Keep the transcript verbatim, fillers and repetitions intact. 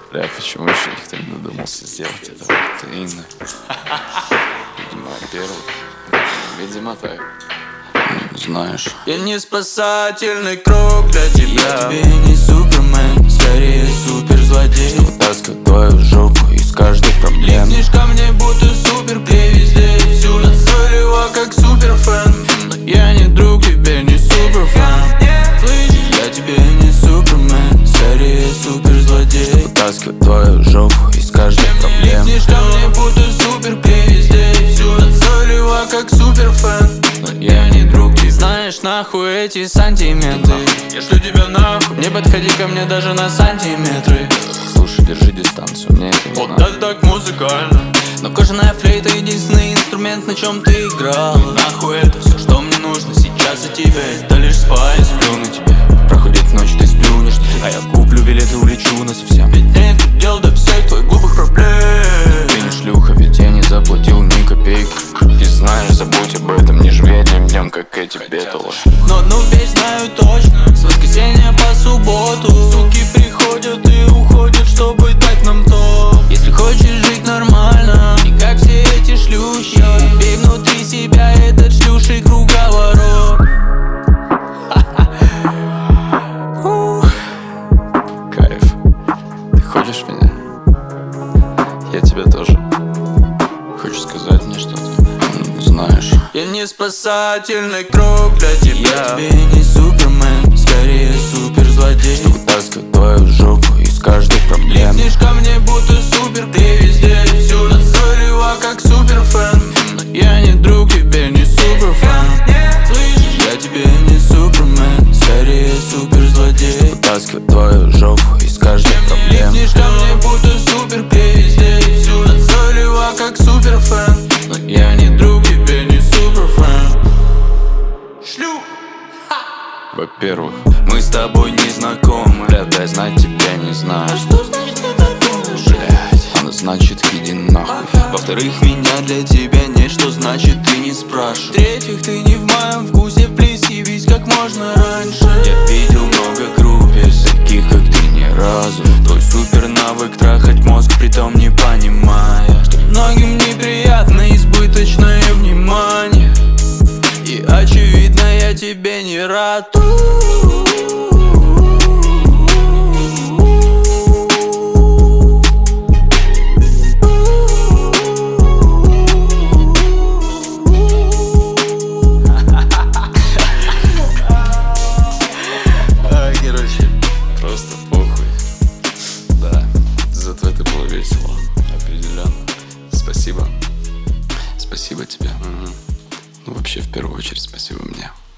Бля, почему еще никто не додумался сделать это? Ты Инна. Видимо, первый. Видимо, так. Знаешь. Я не спасательный круг для тебя. Я тебе не супермен, скорее суперзлодей, что вытаскивает твою жопу из каждой проблемы. Липнешь ко мне будто суперклей везде и всюду. Солева как суперфэн, но я не друг тебе, не суперфан. Слышишь? Я тебе не супермен, скорее суперзлодей, что вытаскивает твою жопу из каждой проблемы. Липнешь ко мне будто суперклей везде и всюду. Солева как суперфэн, но я не друг тебе. Знаешь, нахуй эти сантиметры. Я шлю тебя нахуй. Не подходи ко мне даже на сантиметры. Слушай, держи дистанцию, мне это не Вот надо. это так музыкально. Но кожаная флейта — единственный инструмент, на чем ты играл. И нахуй это все, что мне нужно сейчас от тебя. Это лишь спать. Сплю на тебе, проходит ночь, ты сплюнешь, а я куплю билеты, улечу насовсем. Ведь нет дел до всех твоих глупых проблем. Ты не шлюха, ведь я не заплатил ни копейки. И знаешь, забудь об этом, не живи одним днем, как эти беталы. Но ну ведь знаю точно, с воскресенья по субботу суки приходят и уходят, чтобы дать нам то. Если хочешь жить нормально, не как все эти шлюхи, бей внутри себя этот шлюший круговорот. Кайф. Ты хочешь меня? Я тебя тоже. Хочешь сказать мне что-то? Ну, знаешь. Я не спасательный круг для тебя. Я тебе не супермен, скорее суперзлодей, что вытаскивает твою жопу из каждой проблемы. Липнешь ко мне будто супер, ты везде и всюду. Солева как суперфэн, но я не друг тебе, не суперфан. Слышишь? Я тебе не супермен, скорее суперзлодей, что вытаскивает твою жопу из каждой проблемы. Липнешь ко мне будто супер, ты везде и всюду. Солева как суперфэн, но я не друг тебе, не суперфан. Шлю. Во-первых, мы с тобой не знакомы. бля, дай знать, тебя не знаю. А что значит это думаешь? Блять, она значит, иди нахуй. Во-вторых, меня для тебя нет, что значит ты не спрашивай. В-третьих, ты не в моем вкусе, плиз, явись как можно раньше. Я видел много группис, Таких, как ты, ни разу. твой супер навык трахать мозг, притом не понимая, Что многим неприятно избыточное внимание. и очевидно, я тебе не рад. А, короче, просто похуй. Да, зато это было весело. Определенно. Спасибо. Спасибо тебе. Ну, вообще, в первую очередь, спасибо мне.